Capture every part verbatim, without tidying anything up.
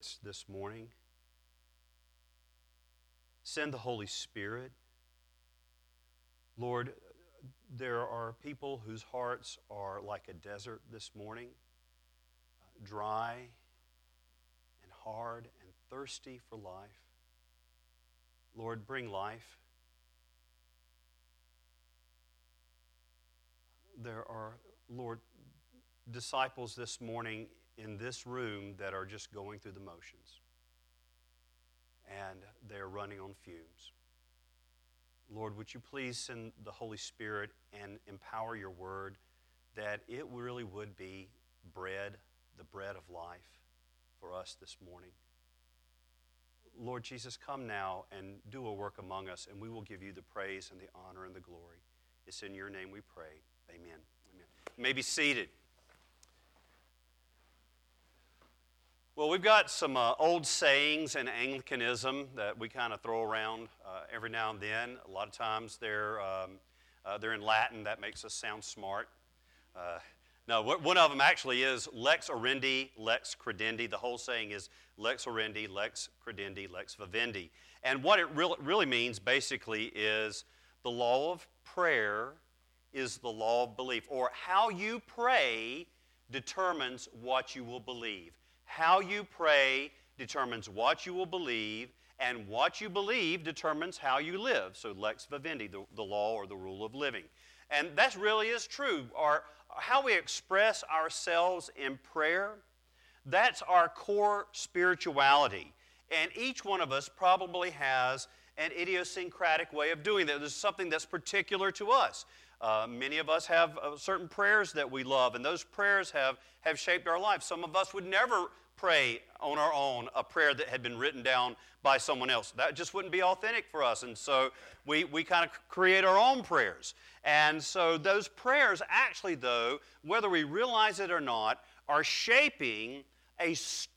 this morning. Send the Holy Spirit. Lord, there are people whose hearts are like a desert this morning, dry and hard and thirsty for life. Lord, bring life. There are, Lord, disciples this morning in this room that are just going through the motions, and they're running on fumes. Lord, would you please send the Holy Spirit and empower your word that it really would be bread, the bread of life for us this morning. Lord Jesus, come now and do a work among us, and we will give you the praise and the honor and the glory. It's in your name we pray. Amen. Amen. You may be seated. Well, we've got some uh, old sayings in Anglicanism that we kind of throw around uh, every now and then. A lot of times they're, um, uh, they're in Latin. That makes us sound smart. Uh, no, one of them actually is lex oriendi, lex credendi. The whole saying is lex oriendi, lex credendi, lex vivendi. And what it really, really means basically is the law of prayer is the law of belief, or how you pray determines what you will believe. How you pray determines what you will believe, and what you believe determines how you live. So lex vivendi, the, the law or the rule of living. And that really is true. Our, how we express ourselves in prayer, that's our core spirituality. And each one of us probably has an idiosyncratic way of doing that. There's something that's particular to us. Uh, many of us have uh, certain prayers that we love, and those prayers have, have shaped our lives. Some of us would never pray on our own a prayer that had been written down by someone else. That just wouldn't be authentic for us, and so we, we kind of create our own prayers. And so those prayers actually, though, whether we realize it or not, are shaping a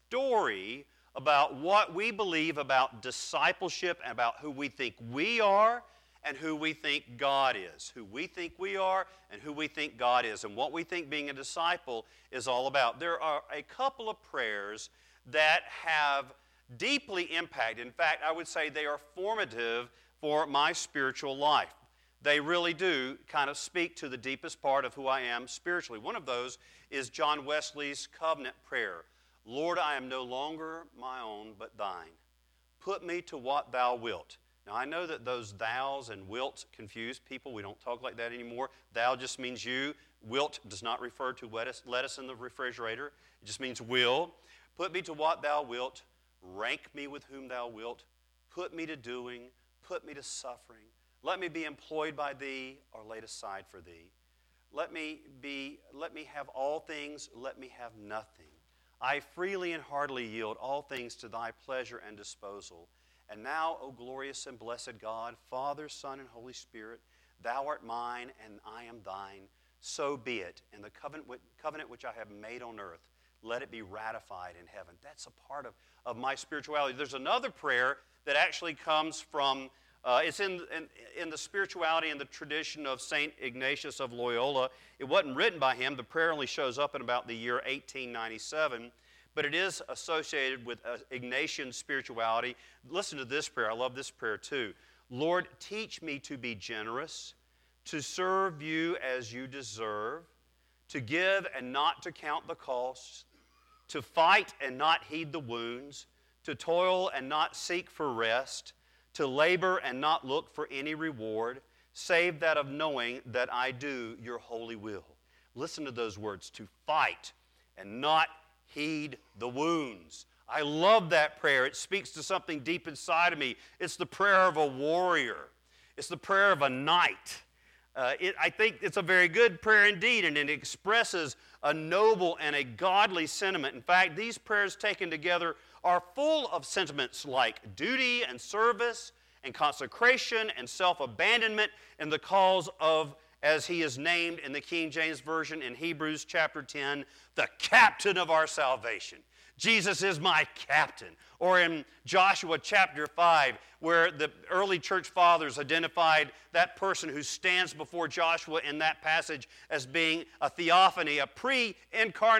story about what we believe about discipleship and about who we think we are and who we think God is. Who we think we are and who we think God is, and what we think being a disciple is all about. There are a couple of prayers that have deeply impacted. In fact, I would say they are formative for my spiritual life. They really do kind of speak to the deepest part of who I am spiritually. One of those is John Wesley's covenant prayer. Lord, I am no longer my own, but thine. Put me to what thou wilt. Now, I know that those thous and wilts confuse people. We don't talk like that anymore. Thou just means you. Wilt does not refer to lettuce, lettuce in the refrigerator. It just means will. Put me to what thou wilt. Rank me with whom thou wilt. Put me to doing. Put me to suffering. Let me be employed by thee or laid aside for thee. Let me be, let me have all things. Let me have nothing. I freely and heartily yield all things to thy pleasure and disposal. And now, O glorious and blessed God, Father, Son, and Holy Spirit, thou art mine, and I am thine. So be it. And the covenant, covenant which I have made on earth, let it be ratified in heaven. That's a part of, of my spirituality. There's another prayer that actually comes from, uh, it's in, in, in the spirituality and the tradition of Saint Ignatius of Loyola. It wasn't written by him. The prayer only shows up in about the year eighteen ninety-seven. But it is associated with uh, Ignatian spirituality. Listen to this prayer. I love this prayer too. Lord, teach me to be generous, to serve you as you deserve, to give and not to count the costs, to fight and not heed the wounds, to toil and not seek for rest, to labor and not look for any reward, save that of knowing that I do your holy will. Listen to those words, to fight and not heed the wounds. I love that prayer. It speaks to something deep inside of me. It's the prayer of a warrior. It's the prayer of a knight. Uh, it, I think it's a very good prayer indeed, and it expresses a noble and a godly sentiment. In fact, these prayers taken together are full of sentiments like duty and service and consecration and self-abandonment in the cause of, as he is named in the King James Version in Hebrews chapter ten, the captain of our salvation. Jesus is my captain. Or in Joshua chapter five, where the early church fathers identified that person who stands before Joshua in that passage as being a theophany, a pre-incarnate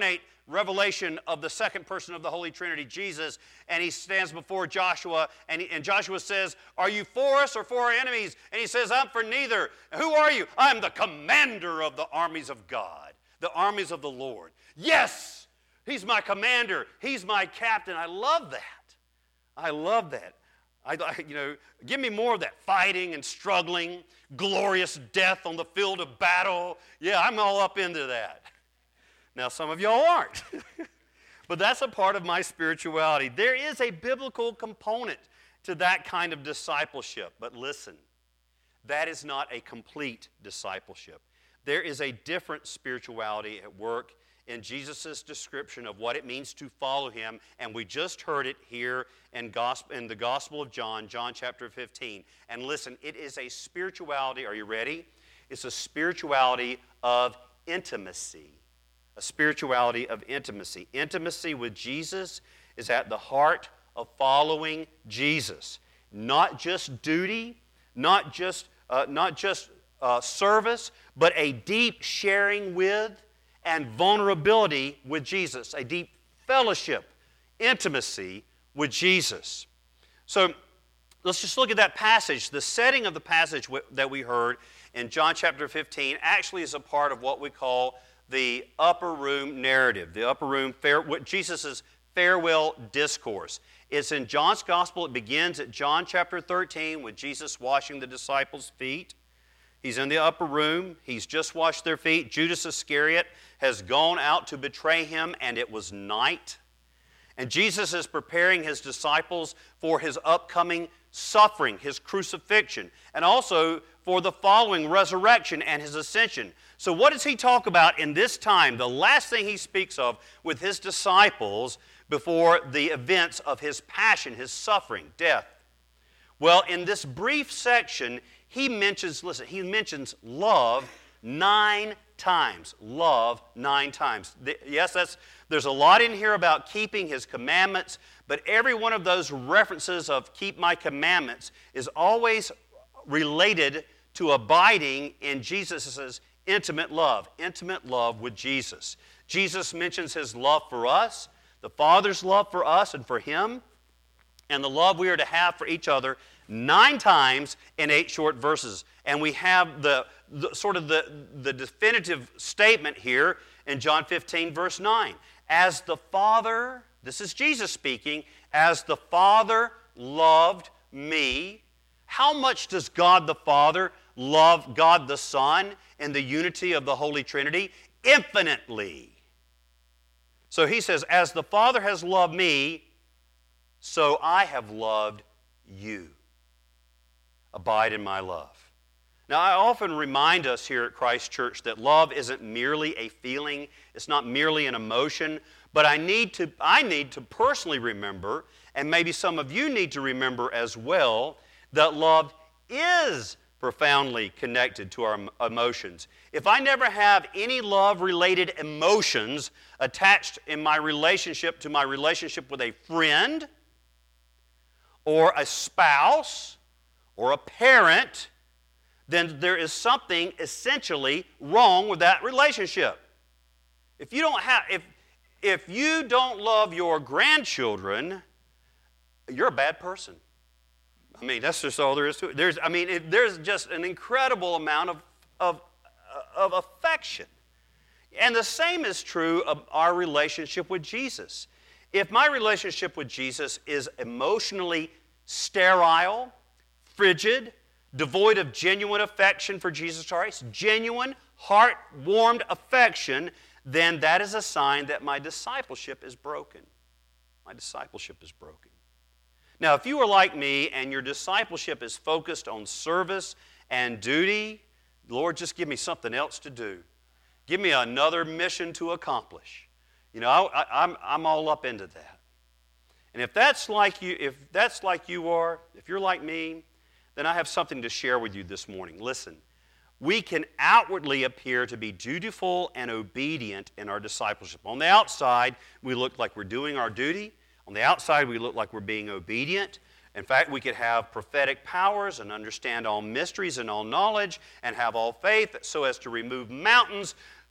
revelation of the second person of the Holy Trinity, Jesus, and he stands before Joshua, and, he, and Joshua says, are you for us or for our enemies? And he says, I'm for neither. Who are you? I'm the commander of the armies of God, the armies of the Lord. Yes, he's my commander. He's my captain. I love that. I love that. I, you know, give me more of that fighting and struggling, glorious death on the field of battle. Yeah, I'm all up into that. Now, some of y'all aren't. But that's a part of my spirituality. There is a biblical component to that kind of discipleship. But listen, that is not a complete discipleship. There is a different spirituality at work in Jesus' description of what it means to follow him, and we just heard it here in, gospel, in the Gospel of John, John chapter fifteen. And listen, it is a spirituality, are you ready? It's a spirituality of intimacy. A spirituality of intimacy. Intimacy with Jesus is at the heart of following Jesus. Not just duty, not just, uh, not just uh, service, but a deep sharing with and vulnerability with Jesus, a deep fellowship, intimacy with Jesus. So let's just look at that passage. The setting of the passage that we heard in John chapter fifteen actually is a part of what we call the upper room narrative, the upper room, fair, what Jesus' farewell discourse. It's in John's gospel. It begins at John chapter thirteen with Jesus washing the disciples' feet. He's in the upper room. He's just washed their feet. Judas Iscariot has gone out to betray him, and it was night. And Jesus is preparing his disciples for his upcoming suffering, his crucifixion, and also for the following resurrection and his ascension. So what does he talk about in this time? The last thing he speaks of with his disciples before the events of his passion, his suffering, death. Well, in this brief section, he mentions, listen, he mentions love nine times. Love nine times. Yes, that's, there's a lot in here about keeping his commandments, but every one of those references of keep my commandments is always related to abiding in Jesus' intimate love, intimate love with Jesus. Jesus mentions his love for us, the Father's love for us and for him, and the love we are to have for each other nine times in eight short verses. And we have the, the sort of the, the definitive statement here in John fifteen, verse nine. As the Father, this is Jesus speaking, as the Father loved me, how much does God the Father love God the Son in the unity of the Holy Trinity? Infinitely. So he says, as the Father has loved me, so I have loved you. Abide in my love. Now, I often remind us here at Christ Church that love isn't merely a feeling, it's not merely an emotion, but I need to, I need to personally remember, and maybe some of you need to remember as well, that love is profoundly connected to our emotions. If I never have any love-related emotions attached in my relationship to my relationship with a friend, or a spouse, or a parent, then there is something essentially wrong with that relationship. If you don't have, if, if you don't love your grandchildren, you're a bad person. I mean, that's just all there is to it. There's, I mean, it, there's just an incredible amount of, of, of affection. And the same is true of our relationship with Jesus. If my relationship with Jesus is emotionally sterile, frigid, devoid of genuine affection for Jesus Christ, genuine, heart-warmed affection, then that is a sign that my discipleship is broken. My discipleship is broken. Now, if you are like me and your discipleship is focused on service and duty, Lord, just give me something else to do. Give me another mission to accomplish. You know, I, I, I'm, I'm all up into that. And if that's like you, if that's like you are, if you're like me, then I have something to share with you this morning. Listen, we can outwardly appear to be dutiful and obedient in our discipleship. On the outside, we look like we're doing our duty. On the outside, we look like we're being obedient. In fact, we could have prophetic powers and understand all mysteries and all knowledge and have all faith so as to remove mountains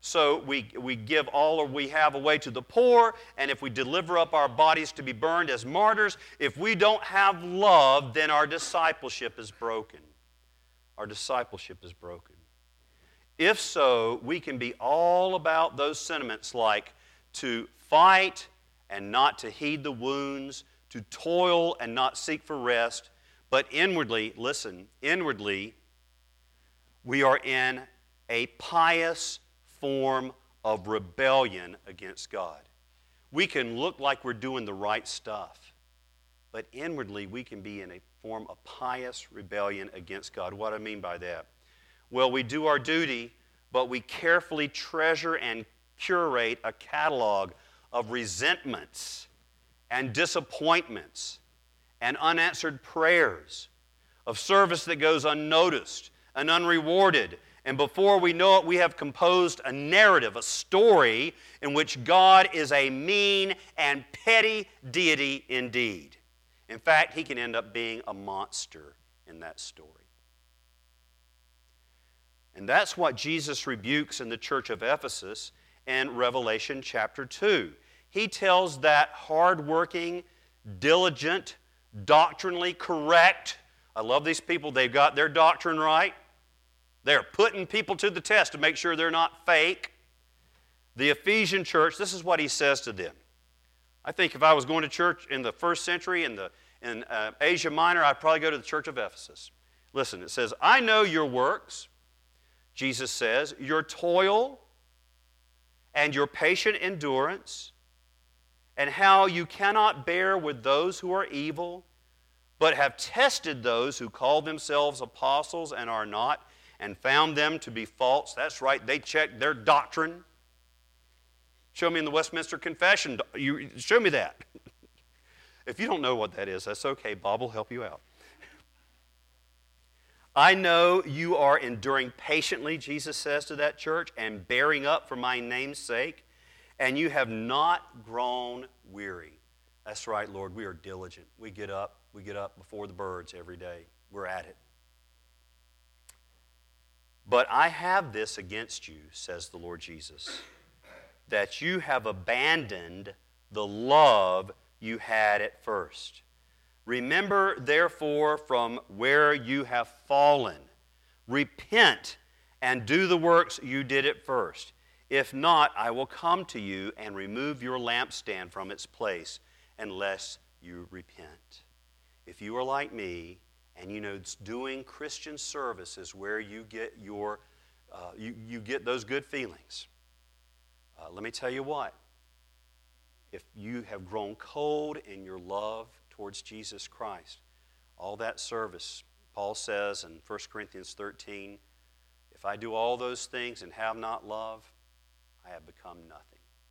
So we, we give all we have away to the poor, and if we deliver up our bodies to be burned as martyrs, if we don't have love, then our discipleship is broken. Our discipleship is broken. If so, we can be all about those sentiments like to fight and not to heed the wounds, to toil and not seek for rest, but inwardly, listen, inwardly, we are in a pious form of rebellion against God. We can look like we're doing the right stuff, but inwardly we can be in a form of pious rebellion against God. What do I mean by that? Well, we do our duty, but we carefully treasure and curate a catalog of resentments and disappointments and unanswered prayers, of service that goes unnoticed and unrewarded. And before we know it, we have composed a narrative, a story in which God is a mean and petty deity indeed. In fact, he can end up being a monster in that story. And that's what Jesus rebukes in the church of Ephesus in Revelation chapter two. He tells that hardworking, diligent, doctrinally correct, I love these people, they've got their doctrine right. They're putting people to the test to make sure they're not fake. The Ephesian church, this is what he says to them. I think if I was going to church in the first century in, the, in uh, Asia Minor, I'd probably go to the church of Ephesus. Listen, it says, I know your works, Jesus says, your toil and your patient endurance, and how you cannot bear with those who are evil, but have tested those who call themselves apostles and are not, and found them to be false. That's right, they checked their doctrine. Show me in the Westminster Confession. You, show me that. If you don't know what that is, that's okay. Bob will help you out. I know you are enduring patiently, Jesus says to that church, and bearing up for my name's sake, and you have not grown weary. That's right, Lord, we are diligent. We get up, we get up before the birds every day. We're at it. But I have this against you, says the Lord Jesus, that you have abandoned the love you had at first. Remember, therefore, from where you have fallen. Repent and do the works you did at first. If not, I will come to you and remove your lampstand from its place unless you repent. If you are like me, and you know doing Christian service is where you get your, uh, you, you get those good feelings. Uh, let me tell you what. If you have grown cold in your love towards Jesus Christ, all that service, Paul says in First Corinthians thirteen, if I do all those things and have not love, I have become nothing.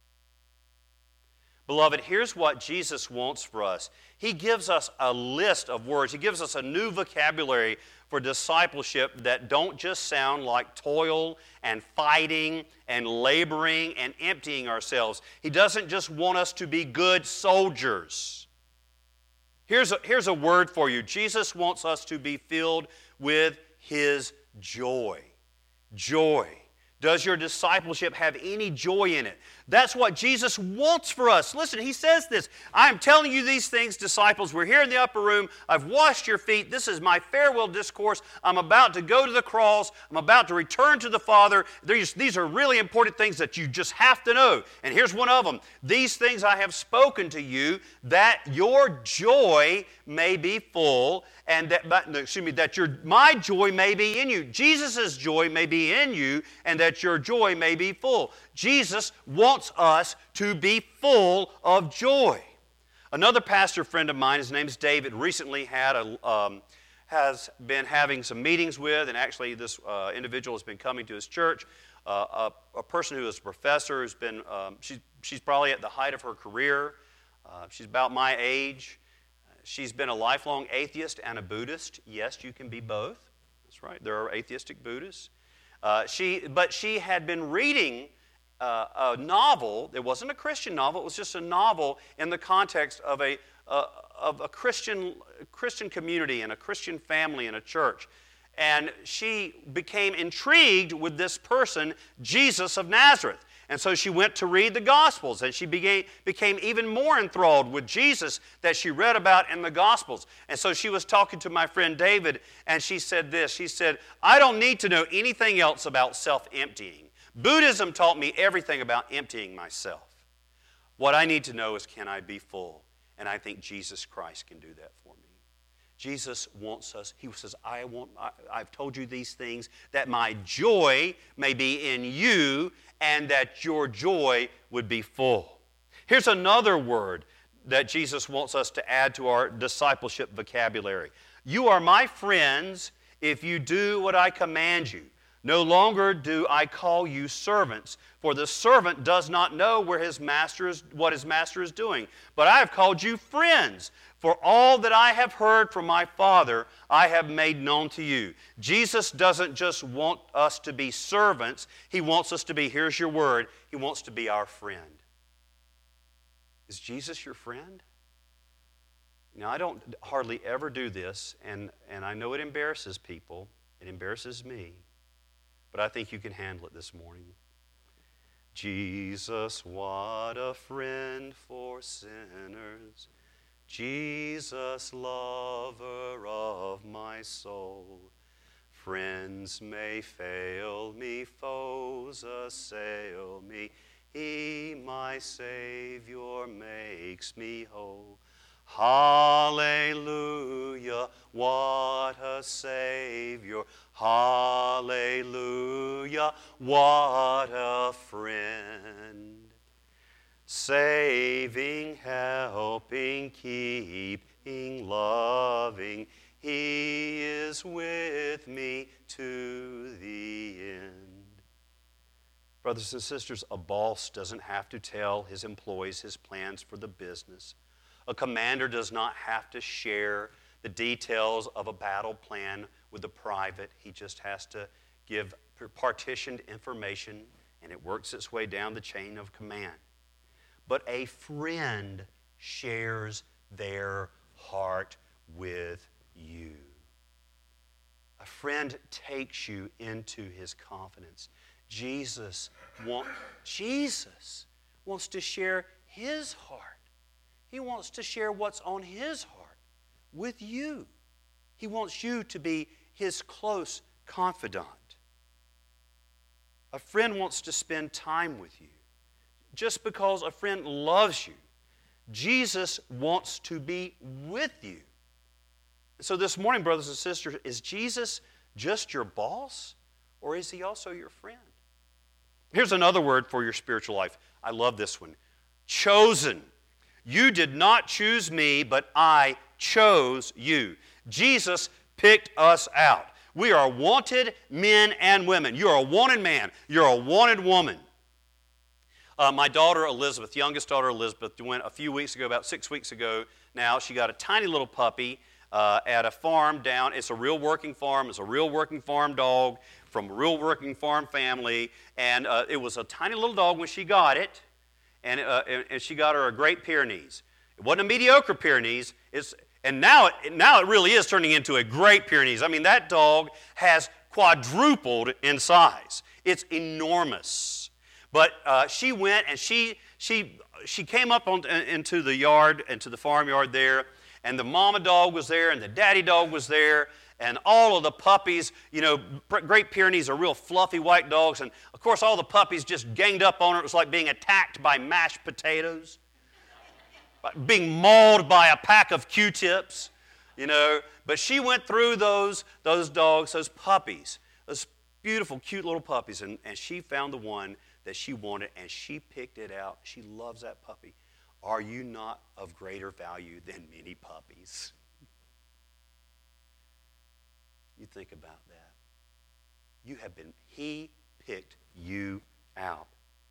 Beloved, here's what Jesus wants for us. He gives us a list of words. He gives us a new vocabulary for discipleship that don't just sound like toil and fighting and laboring and emptying ourselves. He doesn't just want us to be good soldiers. Here's a, here's a word for you. Jesus wants us to be filled with His joy. Joy. Does your discipleship have any joy in it? That's what Jesus wants for us. Listen, He says this. I am telling you these things, disciples. We're here in the upper room. I've washed your feet. This is my farewell discourse. I'm about to go to the cross. I'm about to return to the Father. These, these are really important things that you just have to know. And here's one of them. These things I have spoken to you, that your joy may be full, and that, excuse me, that your, my joy may be in you. Jesus' joy may be in you, and that your joy may be full. Jesus wants us to be full of joy. Another pastor friend of mine, his name is David, recently had a, um, has been having some meetings with, and actually this uh, individual has been coming to his church, uh, a, a person who is a professor who's been, um, she's, she's probably at the height of her career. Uh, she's about my age. She's been a lifelong atheist and a Buddhist. Yes, you can be both. That's right. There are atheistic Buddhists. Uh, she, but she had been reading uh, a novel. It wasn't a Christian novel. It was just a novel in the context of a uh, of a Christian Christian community and a Christian family and a church. And she became intrigued with this person, Jesus of Nazareth. And so she went to read the Gospels, and she became, became even more enthralled with Jesus that she read about in the Gospels. And so she was talking to my friend David, and she said this. She said, I don't need to know anything else about self-emptying. Buddhism taught me everything about emptying myself. What I need to know is, can I be full? And I think Jesus Christ can do that for me. Jesus wants us, he says, I want, I, I've told you these things that my joy may be in you and that your joy would be full. Here's another word that Jesus wants us to add to our discipleship vocabulary. You are my friends if you do what I command you. No longer do I call you servants, for the servant does not know where his master is, what his master is doing. But I have called you friends, for all that I have heard from my Father, I have made known to you. Jesus doesn't just want us to be servants. He wants us to be, here's your word, he wants to be our friend. Is Jesus your friend? Now, I don't hardly ever do this, and, and I know it embarrasses people. It embarrasses me. But I think you can handle it this morning. Jesus, what a friend for sinners. Jesus, lover of my soul. Friends may fail me, foes assail me. He, my Savior, makes me whole. Hallelujah, what a Savior. Hallelujah, what a friend. Saving, helping, keeping, loving, He is with me to the end. Brothers and sisters, a boss doesn't have to tell his employees his plans for the business. A commander does not have to share the details of a battle plan with a private. He just has to give partitioned information, and it works its way down the chain of command. But a friend shares their heart with you. A friend takes you into his confidence. Jesus, want, Jesus wants to share his heart. He wants to share what's on his heart with you. He wants you to be his close confidant. A friend wants to spend time with you. Just because a friend loves you, Jesus wants to be with you. So this morning, brothers and sisters, is Jesus just your boss, or is he also your friend? Here's another word for your spiritual life. I love this one. Chosen. You did not choose me, but I chose you. Jesus picked us out. We are wanted men and women. You're a wanted man. You're a wanted woman. Uh, my daughter Elizabeth, youngest daughter Elizabeth, went a few weeks ago, about six weeks ago now. She got a tiny little puppy uh, at a farm down. It's a real working farm. It's a real working farm dog from a real working farm family. And uh, it was a tiny little dog when she got it. And, uh, and she got her a Great Pyrenees. It wasn't a mediocre Pyrenees. It's, and now it, now it really is turning into a Great Pyrenees. I mean, that dog has quadrupled in size. It's enormous. But uh, she went and she she she came up on, into the yard, into the farmyard there, and the mama dog was there, and the daddy dog was there, and all of the puppies, you know, Great Pyrenees are real fluffy white dogs, and of course all the puppies just ganged up on her. It was like being attacked by mashed potatoes, being mauled by a pack of Q-tips, you know. But she went through those, those dogs, those puppies, those beautiful, cute little puppies, and, and she found the one that she wanted, and she picked it out. She loves that puppy. Are you not of greater value than many puppies? You think about that. You have been, he picked you out.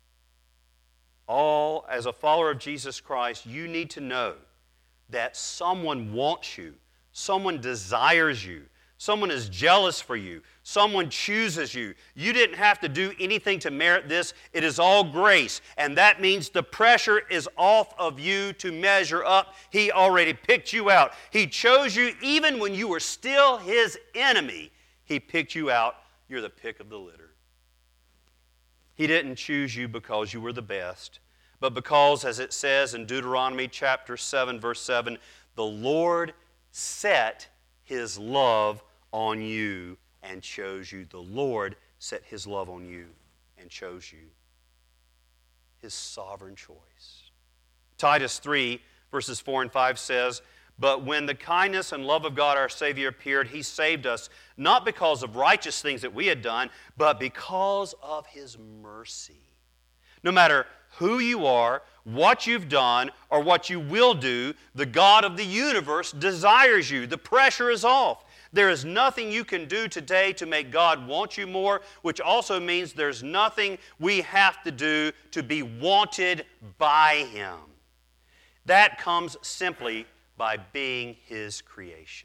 All, as a follower of Jesus Christ, you need to know that someone wants you, someone desires you, someone is jealous for you, someone chooses you. You didn't have to do anything to merit this. It is all grace, and that means the pressure is off of you to measure up. He already picked you out. He chose you even when you were still his enemy. He He picked you out. You're the pick of the litter. He didn't choose you because you were the best, but because, as it says in Deuteronomy chapter seven, verse seven, the Lord set His love on you and chose you. The Lord set His love on you and chose you. His sovereign choice. Titus three, verses four and five says, but when the kindness and love of God our Savior appeared, He saved us, not because of righteous things that we had done, but because of His mercy. No matter who you are, what you've done, or what you will do, the God of the universe desires you. The pressure is off. There is nothing you can do today to make God want you more, which also means there's nothing we have to do to be wanted by Him. That comes simply by being His creation.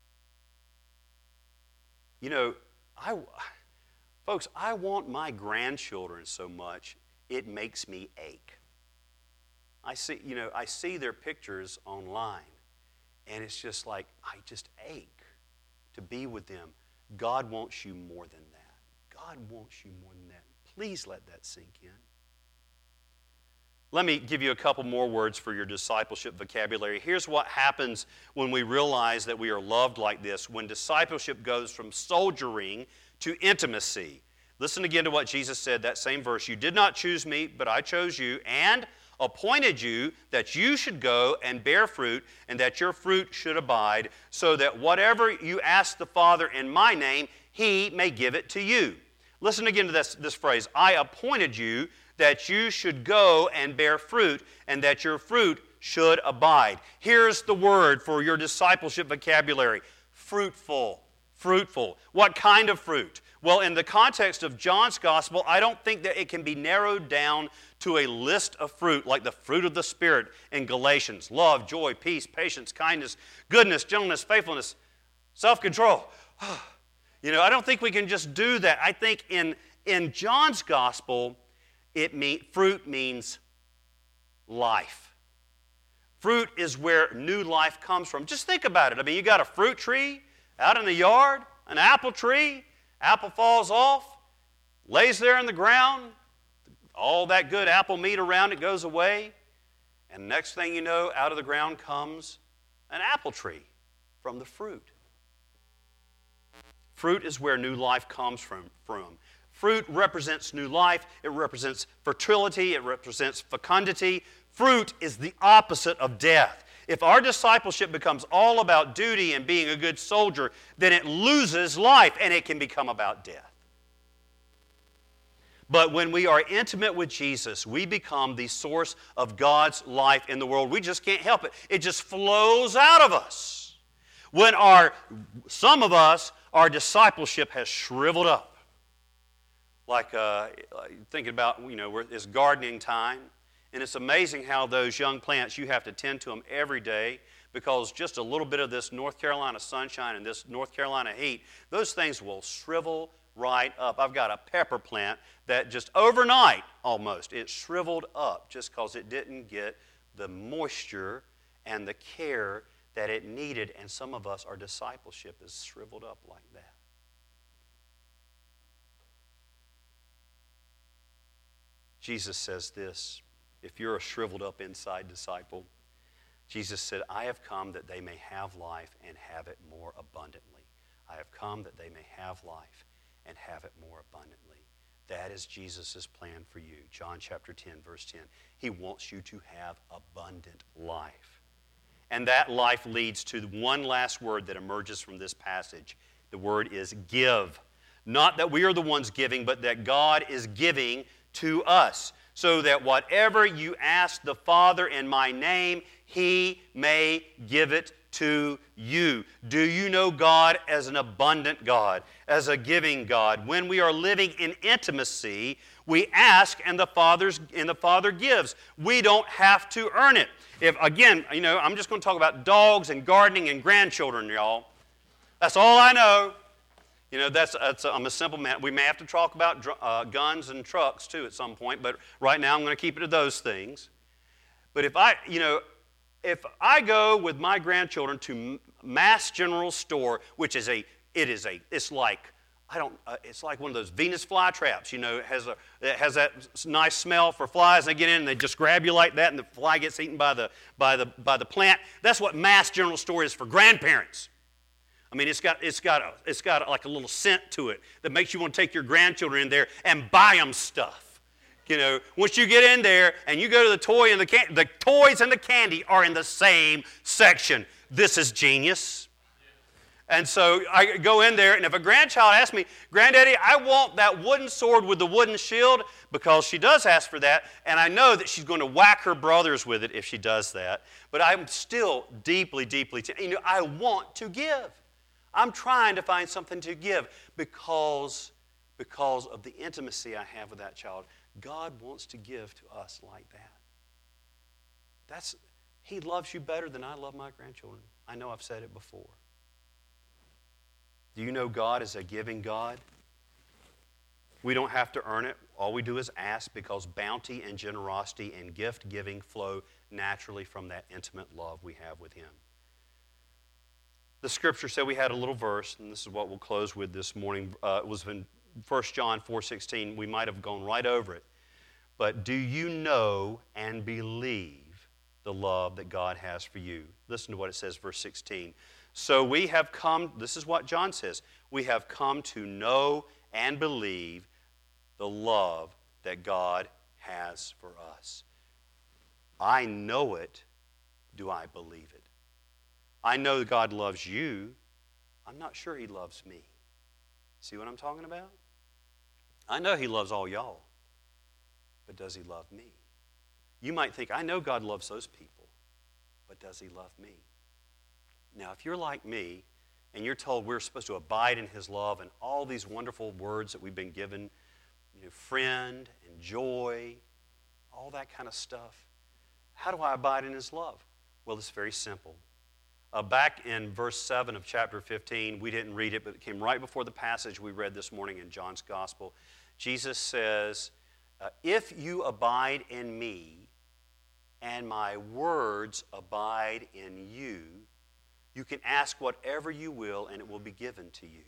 You know, I, folks, I want my grandchildren so much, it makes me ache. I see, you know, I see their pictures online, and it's just like, I just ache to be with them. God wants you more than that. God wants you more than that. Please let that sink in. Let me give you a couple more words for your discipleship vocabulary. Here's what happens when we realize that we are loved like this, when discipleship goes from soldiering to intimacy. Listen again to what Jesus said, that same verse. You did not choose me, but I chose you and appointed you that you should go and bear fruit and that your fruit should abide, so that whatever you ask the Father in my name, He may give it to you. Listen again to this, this phrase. I appointed you that you should go and bear fruit, and that your fruit should abide. Here's the word for your discipleship vocabulary. Fruitful. Fruitful. What kind of fruit? Well, in the context of John's gospel, I don't think that it can be narrowed down to a list of fruit like the fruit of the Spirit in Galatians. Love, joy, peace, patience, kindness, goodness, gentleness, faithfulness, self-control. You know, I don't think we can just do that. I think in, in John's gospel, It mean, fruit means life. Fruit is where new life comes from. Just think about it. I mean, you got a fruit tree out in the yard, an apple tree, apple falls off, lays there in the ground, all that good apple meat around it goes away, and next thing you know, out of the ground comes an apple tree from the fruit. Fruit is where new life comes from. from. Fruit represents new life. It represents fertility. It represents fecundity. Fruit is the opposite of death. If our discipleship becomes all about duty and being a good soldier, then it loses life and it can become about death. But when we are intimate with Jesus, we become the source of God's life in the world. We just can't help it. It just flows out of us. When our, some of us, our discipleship has shriveled up. Like uh, thinking about, you know, it's gardening time, and it's amazing how those young plants, you have to tend to them every day, because just a little bit of this North Carolina sunshine and this North Carolina heat, those things will shrivel right up. I've got a pepper plant that just overnight, almost, it shriveled up just because it didn't get the moisture and the care that it needed, and some of us, our discipleship is shriveled up like that. Jesus says this, if you're a shriveled up inside disciple, Jesus said, I have come that they may have life and have it more abundantly. I have come that they may have life and have it more abundantly. That is Jesus' plan for you. John chapter ten, verse ten. He wants you to have abundant life. And that life leads to one last word that emerges from this passage. The word is give. Not that we are the ones giving, but that God is giving to us, so that whatever you ask the Father in my name, He may give it to you. Do you know God as an abundant God, as a giving God? When we are living in intimacy, we ask and the Father's and the Father gives. We don't have to earn it. If again, you know, I'm just going to talk about dogs and gardening and grandchildren, y'all. That's all I know. You know, that's, that's a, I'm a simple man. We may have to talk about uh, guns and trucks too at some point, but right now I'm going to keep it to those things. But if I, you know, if I go with my grandchildren to Mass General Store, which is a it is a, it's like, I don't, uh, it's like one of those Venus flytraps, you know, it has, a, it has that nice smell for flies, and they get in and they just grab you like that, and the fly gets eaten by the, by the, by the plant. That's what Mass General Store is for grandparents. I mean, it's got, it's got, a, it's got like a little scent to it that makes you want to take your grandchildren in there and buy them stuff. You know, once you get in there and you go to the toy and the can, the toys and the candy are in the same section. This is genius. And so I go in there, and if a grandchild asks me, Granddaddy, I want that wooden sword with the wooden shield, because she does ask for that, and I know that she's going to whack her brothers with it if she does that, but I'm still deeply, deeply, t- you know, I want to give. I'm trying to find something to give because, because of the intimacy I have with that child. God wants to give to us like that. That's, He loves you better than I love my grandchildren. I know I've said it before. Do you know God is a giving God? We don't have to earn it. All we do is ask, because bounty and generosity and gift-giving flow naturally from that intimate love we have with Him. The Scripture said, we had a little verse, and this is what we'll close with this morning. Uh, it was in First John four sixteen. We might have gone right over it. But do you know and believe the love that God has for you? Listen to what it says, verse sixteen. So we have come, this is what John says, we have come to know and believe the love that God has for us. I know it. Do I believe it? I know that God loves you. I'm not sure He loves me. See what I'm talking about? I know He loves all y'all. But does He love me? You might think, I know God loves those people. But does He love me? Now, if you're like me, and you're told we're supposed to abide in His love and all these wonderful words that we've been given, you know, friend and joy, all that kind of stuff, how do I abide in His love? Well, it's very simple. Uh, back in verse seven of chapter fifteen, we didn't read it, but it came right before the passage we read this morning in John's Gospel. Jesus says, uh, if you abide in me and my words abide in you, you can ask whatever you will, and it will be given to you.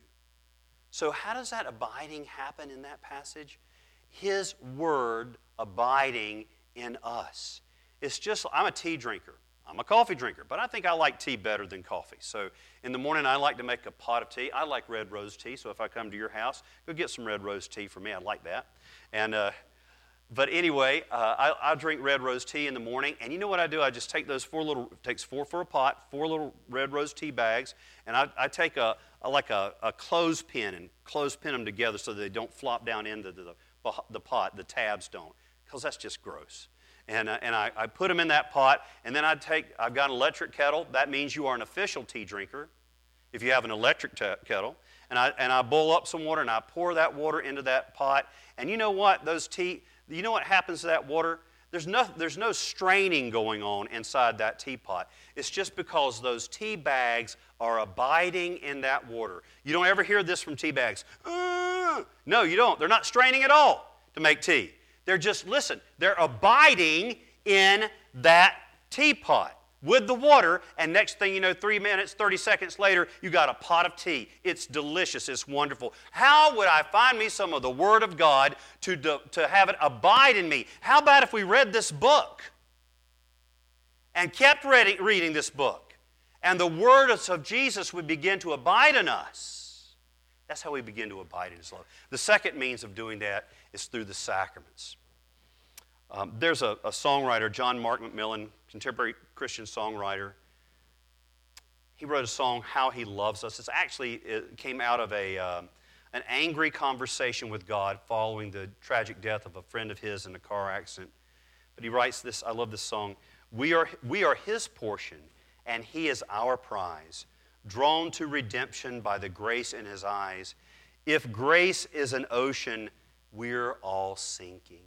So how does that abiding happen in that passage? His word abiding in us. It's just, I'm a tea drinker. I'm a coffee drinker, but I think I like tea better than coffee. So in the morning, I like to make a pot of tea. I like red rose tea, so if I come to your house, go get some red rose tea for me. I like that. And uh, But anyway, uh, I, I drink red rose tea in the morning, and you know what I do? I just take those four little, it takes four for a pot, four little red rose tea bags, and I, I take a, a like a, a clothespin and clothespin them together so they don't flop down into the, the, the pot, the tabs don't, because that's just gross. And, uh, and I, I put them in that pot, and then I take, I've got an electric kettle. That means you are an official tea drinker if you have an electric te- kettle. And I, and I boil up some water, and I pour that water into that pot, and you know what? Those tea... You know what happens to that water? There's no, there's no straining going on inside that teapot. It's just because those tea bags are abiding in that water. You don't ever hear this from tea bags. Uh, no, you don't. They're not straining at all to make tea. They're just, listen, they're abiding in that teapot with the water, and next thing you know, three minutes, thirty seconds later, you got a pot of tea. It's delicious. It's wonderful. How would I find me some of the Word of God to, to have it abide in me? How about if we read this book and kept reading, reading this book, and the words of Jesus would begin to abide in us? That's how we begin to abide in His love. The second means of doing that is through the sacraments. Um, there's a, a songwriter, John Mark McMillan, contemporary Christian songwriter. He wrote a song, How He Loves Us. It's actually, it came out of a, uh, an angry conversation with God following the tragic death of a friend of his in a car accident. But he writes this, I love this song. We are, we are His portion, and He is our prize, drawn to redemption by the grace in His eyes. If grace is an ocean, we're all sinking.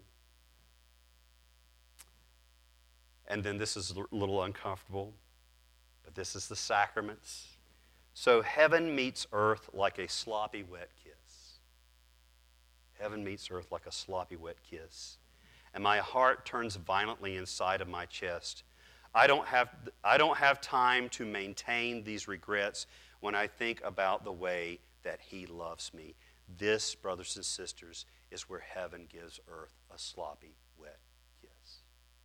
And then this is a little uncomfortable, but this is the sacraments. So heaven meets earth like a sloppy wet kiss. Heaven meets earth like a sloppy wet kiss. And my heart turns violently inside of my chest. I don't have, I don't have time to maintain these regrets when I think about the way that He loves me. This, brothers and sisters, is where heaven gives earth a sloppy, wet kiss.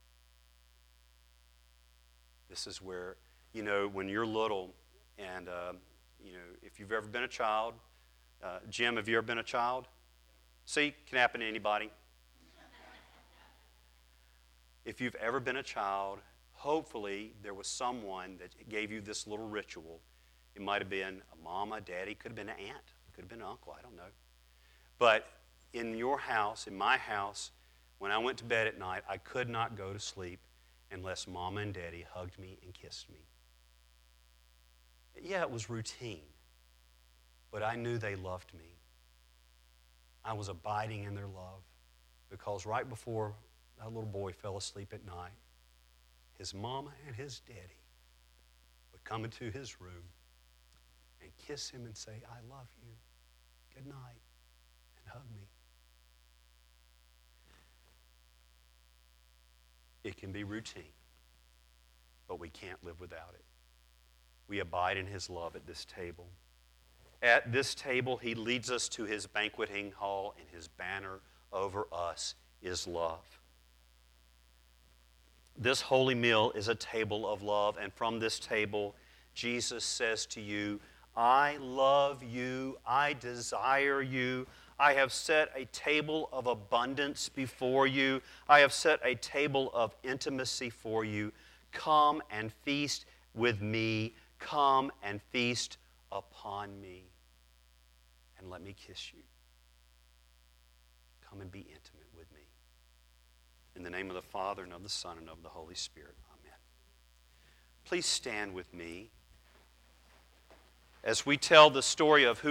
This is where, you know, when you're little, and, uh, you know, if you've ever been a child, uh, Jim, have you ever been a child? See, can happen to anybody. If you've ever been a child, hopefully there was someone that gave you this little ritual. It might have been a mama, daddy, could have been an aunt, could have been an uncle, I don't know. But in your house, in my house, when I went to bed at night, I could not go to sleep unless mama and daddy hugged me and kissed me. Yeah, it was routine, but I knew they loved me. I was abiding in their love because right before that little boy fell asleep at night, his mama and his daddy would come into his room and kiss him and say, I love you, good night, and hug me. It can be routine, but we can't live without it. We abide in His love at this table. At this table, He leads us to His banqueting hall, and His banner over us is love. This holy meal is a table of love, and from this table, Jesus says to you, I love you, I desire you, I have set a table of abundance before you, I have set a table of intimacy for you. Come and feast with me, come and feast upon me, and let me kiss you. Come and be intimate with me. In the name of the Father, and of the Son, and of the Holy Spirit. Amen. Please stand with me as we tell the story of who